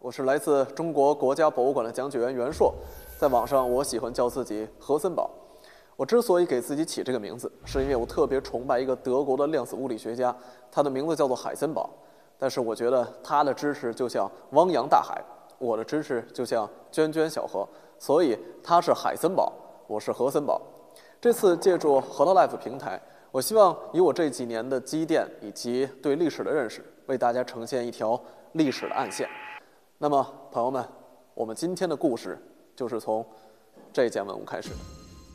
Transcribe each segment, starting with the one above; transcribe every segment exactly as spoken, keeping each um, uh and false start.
我是来自中国国家博物馆的讲解员袁硕，在网上我喜欢叫自己何森堡。我之所以给自己起这个名字，是因为我特别崇拜一个德国的量子物理学家，他的名字叫做海森堡。但是我觉得他的知识就像汪洋大海，我的知识就像涓涓小河，所以他是海森堡，我是何森堡。这次借助河道 Life 平台，我希望以我这几年的积淀以及对历史的认识，为大家呈现一条历史的暗线。那么，朋友们，我们今天的故事就是从这件文物开始的。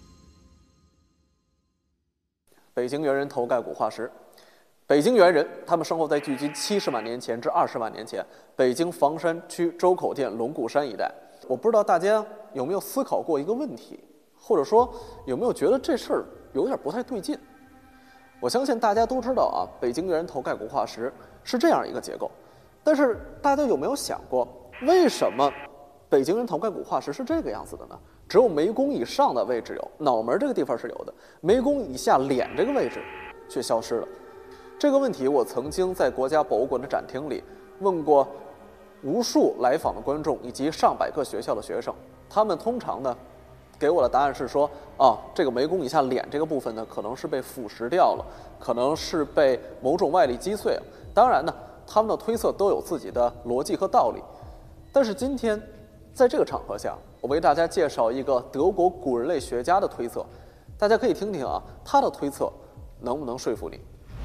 北京猿人头盖骨化石。北京猿人，他们生活在距今七十万年前至二十万年前，北京房山区周口店龙骨山一带。我不知道大家有没有思考过一个问题，或者说有没有觉得这事儿有点不太对劲？我相信大家都知道啊，北京猿人头盖骨化石是这样一个结构，但是大家有没有想过，为什么北京人头盖骨化石是这个样子的呢？只有眉弓以上的位置有，脑门这个地方是有的，眉弓以下脸这个位置却消失了。这个问题我曾经在国家博物馆的展厅里问过无数来访的观众以及上百个学校的学生，他们通常呢给我的答案是说，啊，这个眉弓以下脸这个部分呢可能是被腐蚀掉了，可能是被某种外力击碎了。当然呢，他们的推测都有自己的逻辑和道理。但是今天在这个场合下，我为大家介绍一个德国古人类学家的推测，大家可以听听啊，他的推测能不能说服你。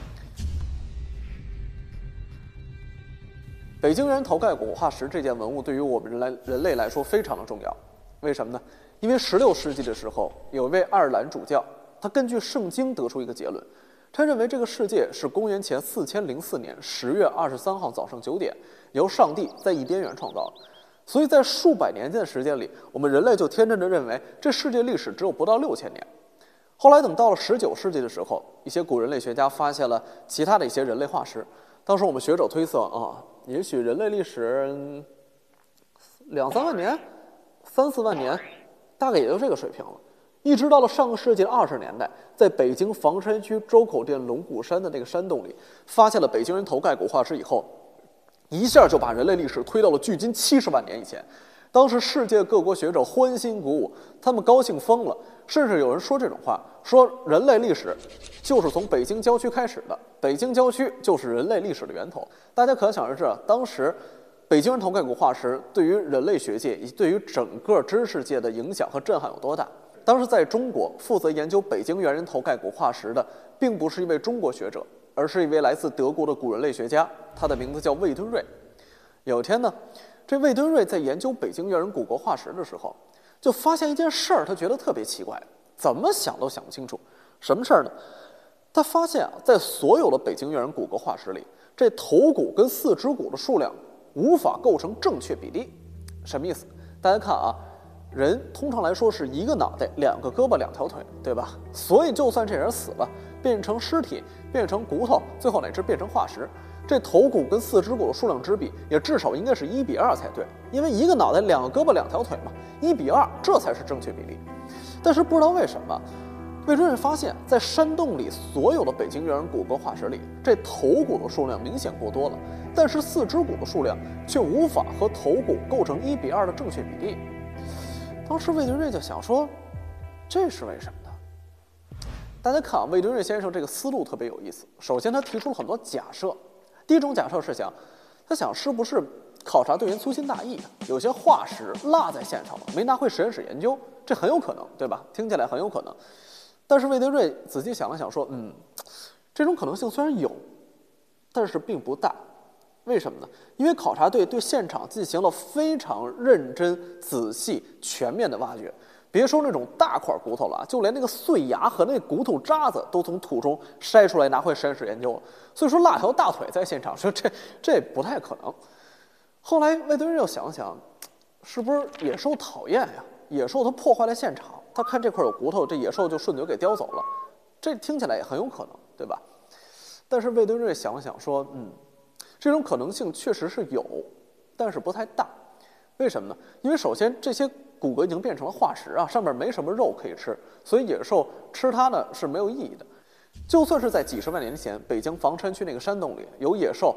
北京人头盖骨化石这件文物对于我们人来人类来说非常的重要，为什么呢？因为十六世纪的时候，有一位爱尔兰主教，他根据圣经得出一个结论，他认为这个世界是公元前四千零四年十月二十三号早上九点，由上帝在伊甸园创造的。所以在数百年间的时间里，我们人类就天真的认为这世界历史只有不到六千年。后来等到了十九世纪的时候，一些古人类学家发现了其他的一些人类化石。当时我们学者推测啊，也许人类历史两三万年、三四万年，大概也就这个水平了。一直到了上个世纪的二十年代，在北京房山区周口店龙骨山的那个山洞里，发现了北京人头盖骨化石以后，一下就把人类历史推到了距今七十万年以前。当时世界各国学者欢欣鼓舞，他们高兴疯了，甚至有人说这种话，说人类历史就是从北京郊区开始的，北京郊区就是人类历史的源头。大家可想而知，当时北京人头盖骨化石对于人类学界以及对于整个知识界的影响和震撼有多大。当时在中国负责研究北京猿人头盖骨化石的并不是一位中国学者，而是一位来自德国的古人类学家，他的名字叫魏敦瑞。有一天呢，这魏敦瑞在研究北京猿人骨骼化石的时候，就发现一件事儿，他觉得特别奇怪，怎么想都想不清楚。什么事儿呢？他发现啊，在所有的北京猿人骨骼化石里，这头骨跟四肢骨的数量无法构成正确比例。什么意思？大家看啊，人通常来说是一个脑袋、两个胳膊、两条腿，对吧？所以就算这人死了，变成尸体，变成骨头，最后乃至变成化石，这头骨跟四肢骨的数量之比也至少应该是一比二才对，因为一个脑袋、两个胳膊、两条腿嘛，一比二，这才是正确比例。但是不知道为什么，魏敦瑞发现，在山洞里所有的北京猿人骨骼化石里，这头骨的数量明显过多了，但是四肢骨的数量却无法和头骨构成一比二的正确比例。当时魏敦瑞就想说，这是为什么呢？大家看啊，魏敦瑞先生这个思路特别有意思。首先，他提出了很多假设。第一种假设是想，他想是不是考察队员粗心大意，有些化石落在现场了，没拿回实验室研究，这很有可能，对吧？听起来很有可能。但是魏敦瑞仔细想了想说，嗯，这种可能性虽然有，但是并不大。为什么呢？因为考察队对现场进行了非常认真、仔细、全面的挖掘。别说那种大块骨头了，就连那个碎牙和那骨头渣子都从土中筛出来拿回实验室研究了。所以说落条大腿在现场，说这这不太可能。后来魏敦瑞又想想，是不是野兽讨厌呀？野兽它破坏了现场，他看这块有骨头，这野兽就顺嘴给叼走了，这听起来也很有可能，对吧？但是魏敦瑞想了想说，嗯，这种可能性确实是有，但是不太大。为什么呢？因为首先这些骨骼已经变成了化石啊，上面没什么肉可以吃，所以野兽吃它呢是没有意义的。就算是在几十万年前，北京房山区那个山洞里有野兽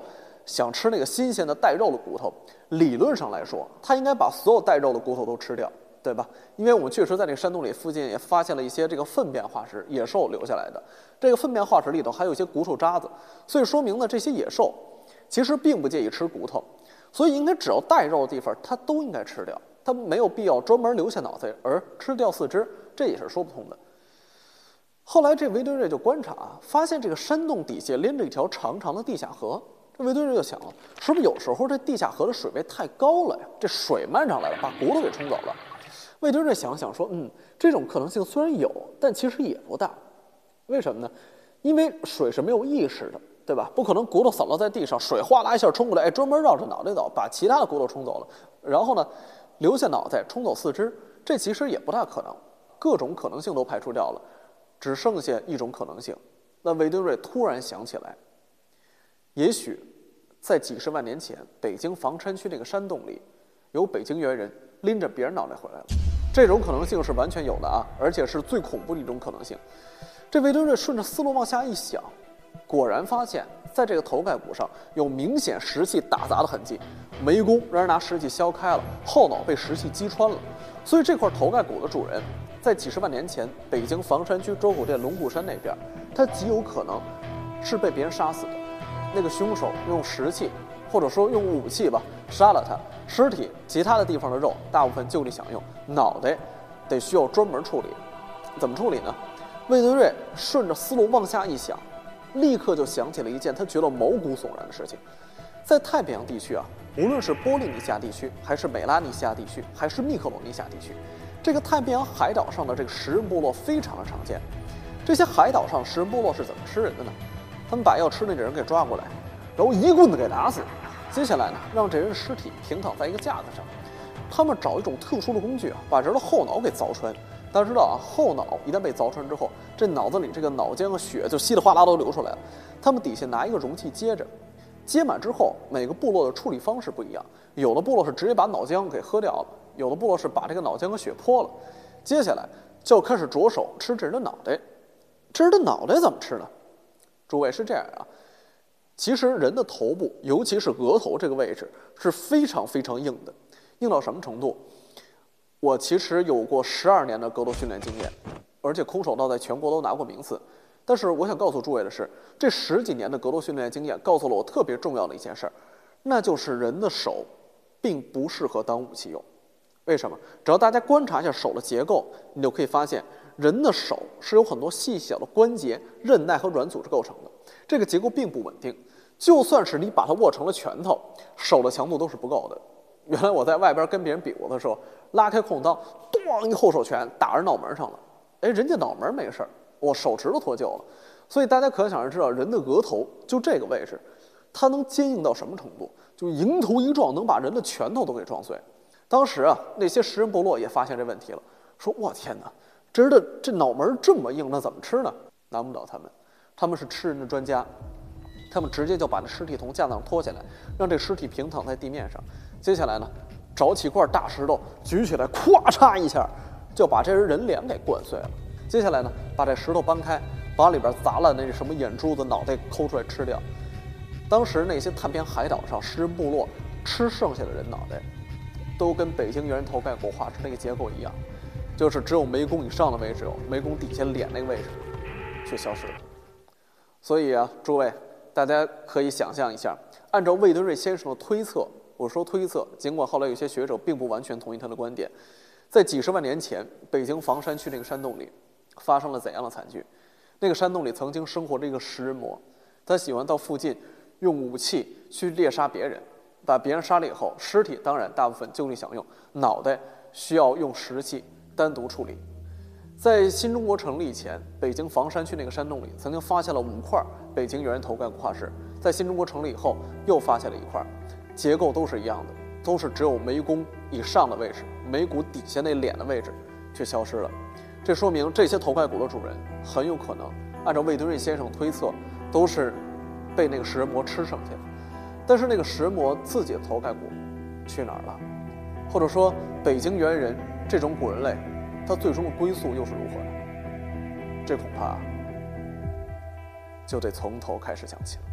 想吃那个新鲜的带肉的骨头，理论上来说，他应该把所有带肉的骨头都吃掉，对吧？因为我们确实在这个山洞里附近也发现了一些这个粪便化石，野兽留下来的。这个粪便化石里头还有一些骨头渣子，所以说明呢，这些野兽其实并不介意吃骨头，所以应该只要带肉的地方，它都应该吃掉，它没有必要专门留下脑袋而吃掉四肢，这也是说不通的。后来这维敦瑞就观察啊，发现这个山洞底下连着一条长长的地下河。这维敦瑞就想了，是不是有时候这地下河的水位太高了呀？这水漫上来了，把骨头给冲走了。维敦瑞想想说，嗯，这种可能性虽然有，但其实也不大。为什么呢？因为水是没有意识的，对吧？不可能骨头散落在地上，水哗啦一下冲过来，哎，专门绕着脑袋走，把其他的骨头冲走了，然后呢，留下脑袋冲走四肢，这其实也不大可能。各种可能性都排除掉了，只剩下一种可能性。那维敦瑞突然想起来，也许在几十万年前，北京房山区那个山洞里，有北京猿人拎着别人脑袋回来了。这种可能性是完全有的啊，而且是最恐怖的一种可能性。这维敦瑞顺着思路往下一想，果然发现在这个头盖骨上有明显石器打砸的痕迹，眉弓让人拿石器削开了，后脑被石器击穿了。所以这块头盖骨的主人，在几十万年前北京房山区周口店龙骨山那边，他极有可能是被别人杀死的。那个凶手用石器或者说用武器吧杀了他，尸体其他的地方的肉大部分就地享用，脑袋得需要专门处理。怎么处理呢？魏德瑞顺着思路往下一想，立刻就想起了一件他觉得毛骨悚然的事情。在太平洋地区啊，无论是波利尼西亚地区，还是美拉尼西亚地区，还是密克罗尼西亚地区，这个太平洋海岛上的这个食人部落非常的常见。这些海岛上食人部落是怎么吃人的呢？他们把要吃那个人给抓过来，然后一棍子给打死，接下来呢，让这人的尸体平躺在一个架子上，他们找一种特殊的工具啊，把人的后脑给凿穿。大家知道啊，后脑一旦被凿穿之后，这脑子里这个脑浆和血就稀里哗啦都流出来了。他们底下拿一个容器接着，接满之后，每个部落的处理方式不一样，有的部落是直接把脑浆给喝掉了，有的部落是把这个脑浆和血泼了。接下来就开始着手吃这人的脑袋。这人的脑袋怎么吃呢？诸位是这样啊，其实人的头部，尤其是额头这个位置是非常非常硬的，硬到什么程度？我其实有过十二年的格斗训练经验，而且空手道在全国都拿过名次。但是我想告诉诸位的是，这十几年的格斗训练经验告诉了我特别重要的一件事儿，那就是人的手并不适合当武器用。为什么？只要大家观察一下手的结构，你就可以发现，人的手是由很多细小的关节、韧带和软组织构成的，这个结构并不稳定。就算是你把它握成了拳头，手的强度都是不够的。原来我在外边跟别人比过的时候，拉开空当，咣一后手拳打人脑门上了，哎，人家脑门没事儿，我手指头脱臼了。所以大家可想而知道，人的额头就这个位置，它能坚硬到什么程度？就迎头一撞，能把人的拳头都给撞碎。当时啊，那些食人部落也发现这问题了，说：“我天哪，这人的这脑门这么硬，那怎么吃呢？”难不倒他们，他们是吃人的专家。他们直接就把这尸体从架子上拖下来，让这尸体平躺在地面上。接下来呢，找起块大石头举起来，咵嚓一下就把这人人脸给灌碎了。接下来呢，把这石头搬开，把里边砸了那什么眼珠子、脑袋抠出来吃掉。当时那些太平洋海岛上食人部落吃剩下的人脑袋，都跟北京猿人头盖骨化石那个结构一样，就是只有眉弓以上的位置有，眉弓底下脸那个位置却消失了。所以啊，诸位，大家可以想象一下，按照魏德瑞先生的推测，我说推测，尽管后来有些学者并不完全同意他的观点，在几十万年前，北京房山区那个山洞里发生了怎样的惨剧？那个山洞里曾经生活着一个食人魔，他喜欢到附近用武器去猎杀别人，把别人杀了以后，尸体当然大部分就地享用，脑袋需要用石器单独处理。在新中国成立以前，北京房山区那个山洞里曾经发现了五块北京猿人头盖骨化石，在新中国成立以后又发现了一块，结构都是一样的，都是只有眉弓以上的位置，眉骨底下那脸的位置却消失了。这说明这些头盖骨的主人很有可能按照魏德瑞先生推测，都是被那个食人魔吃剩下的。但是那个食人魔自己的头盖骨去哪儿了？或者说北京猿人这种古人类，它最终的归宿又是如何呢？这恐怕就得从头开始讲起了。